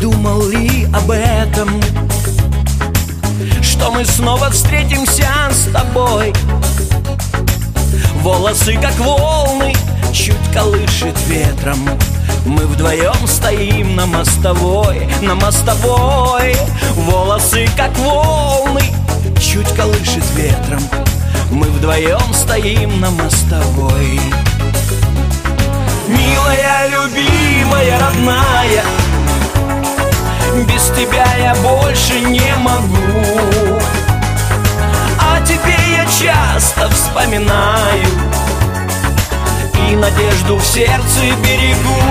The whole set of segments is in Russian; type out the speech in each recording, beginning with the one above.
думал ли об этом, что мы снова встретимся с тобой? Волосы как волны чуть колышет ветром. Мы вдвоем стоим на мостовой, на мостовой. Волосы как волны чуть колышет ветром. Мы вдвоем стоим на мостовой. Милая, любимая, родная, без тебя я больше не могу. А тебе я часто вспоминаю и надежду в сердце берегу.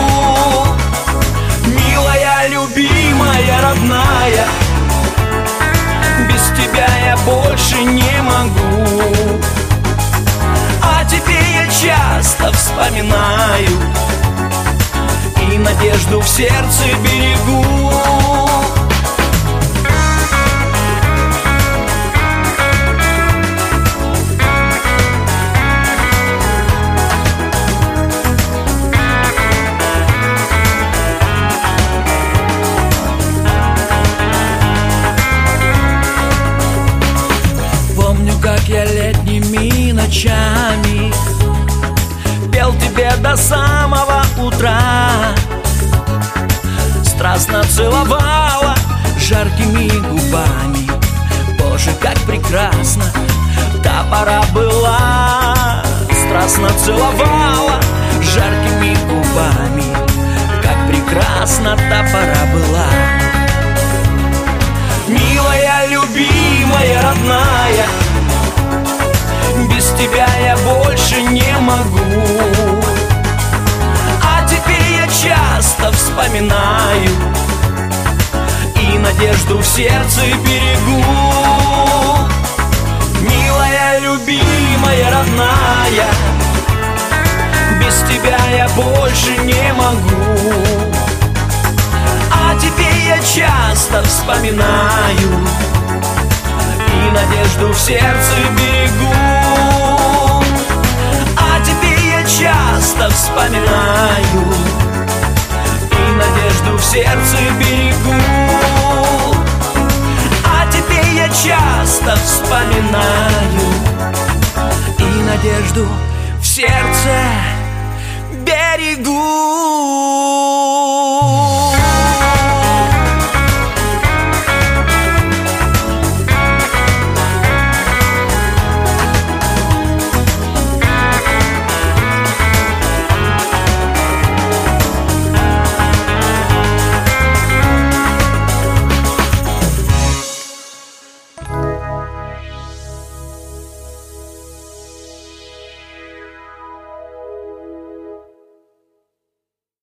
Милая, любимая, родная, без тебя я больше не могу. А тебе я часто вспоминаю и надежду в сердце берегу. Как я летними ночами пел тебе до самого утра, страстно целовала жаркими губами. Боже, как прекрасна та пора была. Страстно целовала жаркими губами. Как прекрасна та пора была. Милая, любимая, родная, без тебя я больше не могу. А теперь я часто вспоминаю и надежду в сердце берегу. Милая, любимая, родная, без тебя я больше не могу. А теперь я часто вспоминаю и надежду в сердце берегу. А теперь я часто вспоминаю и надежду в сердце берегу. А теперь я часто вспоминаю и надежду в сердце берегу.